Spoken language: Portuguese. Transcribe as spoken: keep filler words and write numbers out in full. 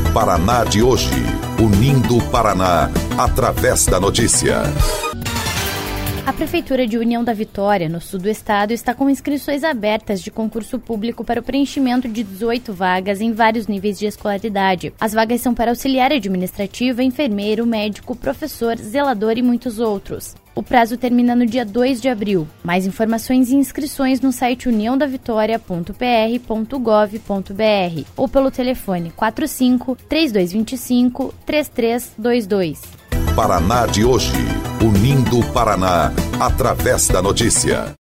Paraná de hoje, unindo o Paraná através da notícia. A Prefeitura de União da Vitória, no sul do estado, está com inscrições abertas de concurso público para o preenchimento de dezoito vagas em vários níveis de escolaridade. As vagas são para auxiliar administrativo, enfermeiro, médico, professor, zelador e muitos outros. O prazo termina no dia dois de abril. Mais informações e inscrições no site união da vitória ponto p r ponto gov ponto b r ou pelo telefone quatro cinco, três dois dois cinco, três três dois dois. Paraná de hoje, unindo o Paraná através da notícia.